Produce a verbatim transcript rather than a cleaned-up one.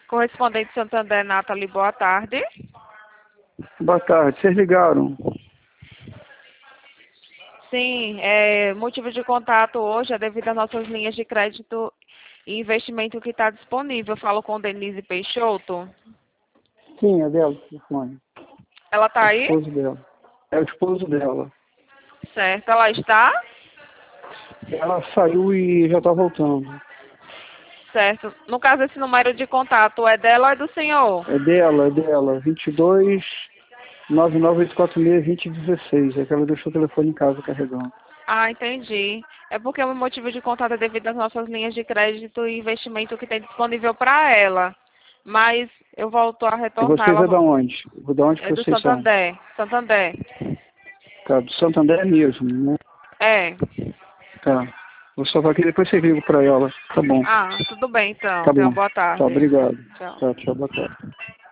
Correspondente Santander, Nathalie, boa tarde. Boa tarde, vocês ligaram? Sim, é, motivo de contato hoje é devido às nossas linhas de crédito e investimento que está disponível. Eu falo com Denise Peixoto. Sim, é dela, o telefone. Ela está É o aí? esposo dela. É o esposo dela. Certo, ela está? Ela saiu e já está voltando. Certo. No caso, esse número de contato é dela ou é do senhor? É dela, é dela. vinte e dois, nove nove oito quatro seis, vinte e dezesseis. É que ela deixou o telefone em casa carregando. Ah, entendi. É porque o motivo de contato é devido às nossas linhas de crédito e investimento que tem disponível para ela. Mas eu volto a E retornar. vocês é da Ela onde? Da onde que é do vocês são? Santander. Santander. Tá, do Santander mesmo, né? É. Tá. Vou salvar aqui, depois você liga pra ela. Tá bom. Ah, tudo bem então. Tá Tenha uma bom. boa Tá, tarde. obrigado. Tchau. Tá, tchau, boa tarde.